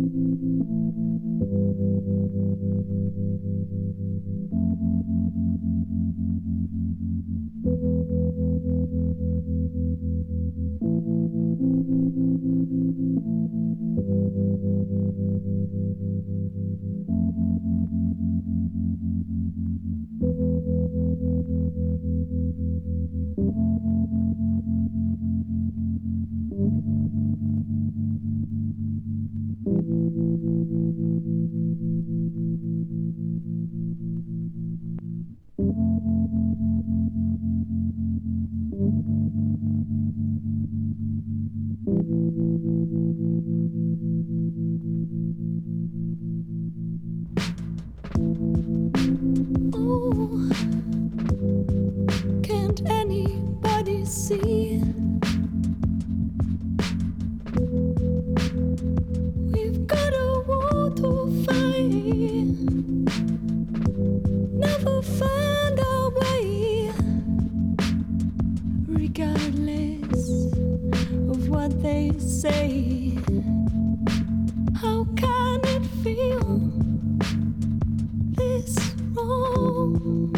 Oh, can't anybody see? We've got a war to fight. Never find our way, regardless of what they say. How can it feel this wrong?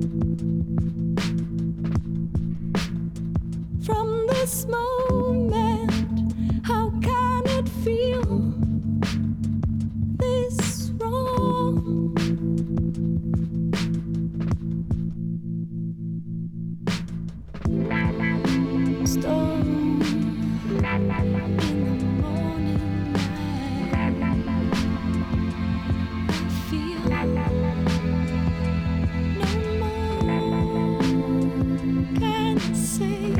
From this moment, how can it feel this wrong? Storm in the morning light. I feel no more can say.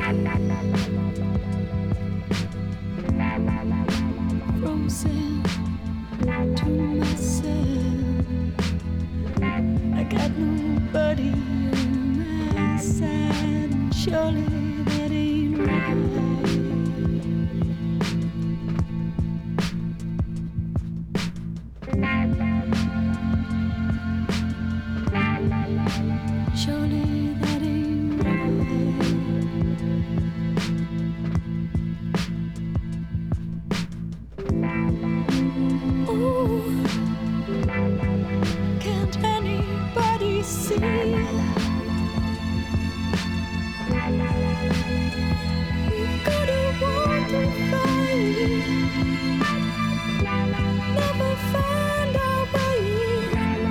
Frozen to myself. I got nobody on my side. Surely that ain't right. Surely that ain't right. Ooh, can't anybody see? We've got a war to fight. Never find our way,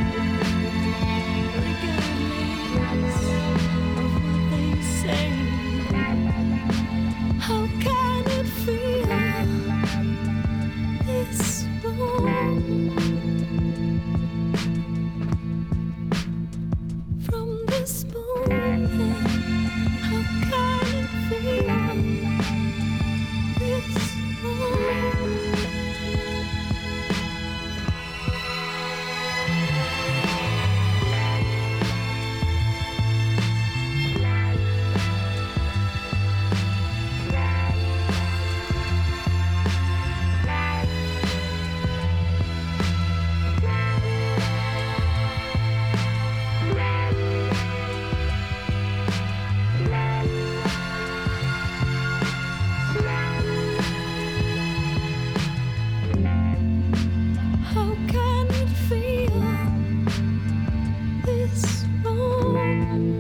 regardless of what they say. How can it feel this wrong? From this moment, how can it feel this wrong? How can it feel this wrong?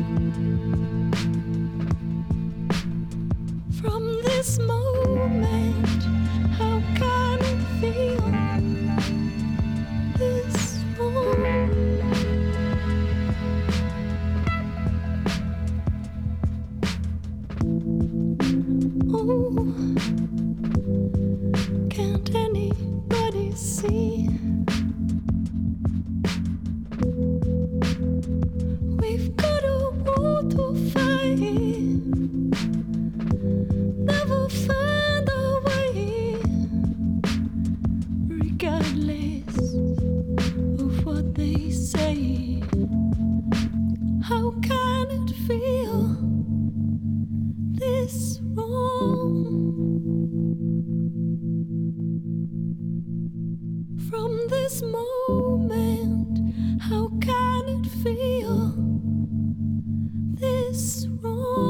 From this moment, how can it feel this wrong? Oh, can't anybody see? We've got a war to fight. Never find our way, regardless of what they say. How can it feel this wrong? From this moment, how can it feel this wrong?